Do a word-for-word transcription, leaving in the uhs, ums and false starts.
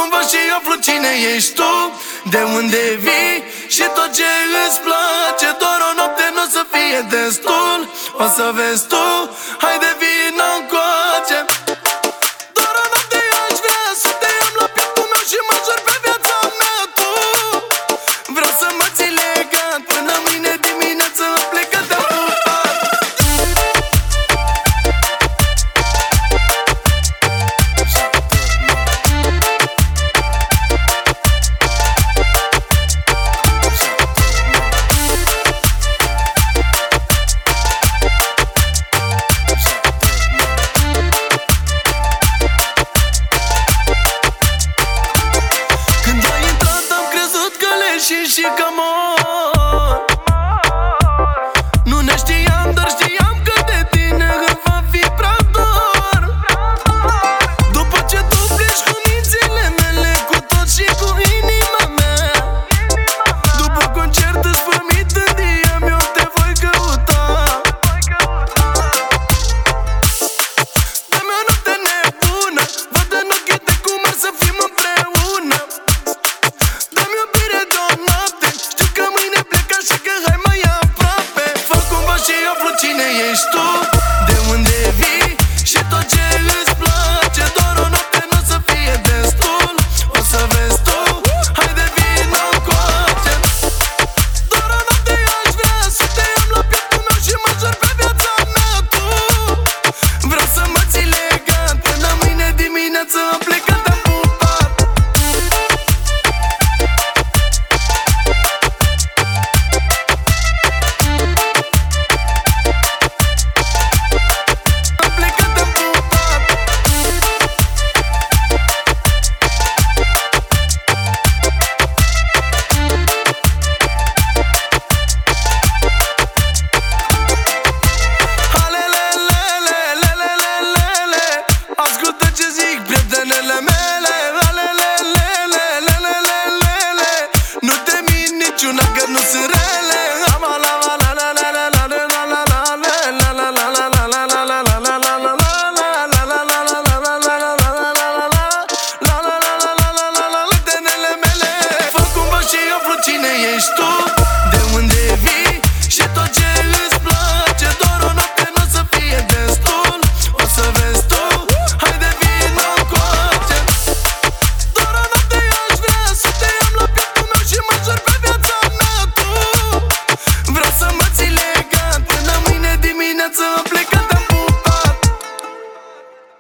cumva și aflu cine ești tu, de unde vii și tot ce îți place. Doar o noapte n-o să fie destul, o să vezi tu, haide vino încoace. Doar o noapte aș vrea să te am la pieptul meu și mă jur pe viața mea tu. Vreau să mă ții legat până mâine dimineață am plecat de și și că mor. Nu ne știam, dar știam că de tine îmi va fi prea dor. După ce tu pleci cu mințile mele, cu tot și cu inima mea, după concert îți promit în D M, eu te voi căuta. Dă-mi o noapte nebună, văd în ochii tăi cum ar să fim împreună. Dă-mi o bire de o noapte, știu că mâine plec așa că hai mai aproape. Fă cumva și aflu cine ești tu, de unde vii și tot ce îți place. Doar o noapte n-o să fie destul, o să vezi tu, haide vino încoace. Doar o noapte aș vrea să te am la pieptul meu și mă jur pe viața mea tu. Vreau să mă ții legat până mâine dimineață am plecat. Ascultă ce zic prietenele mele.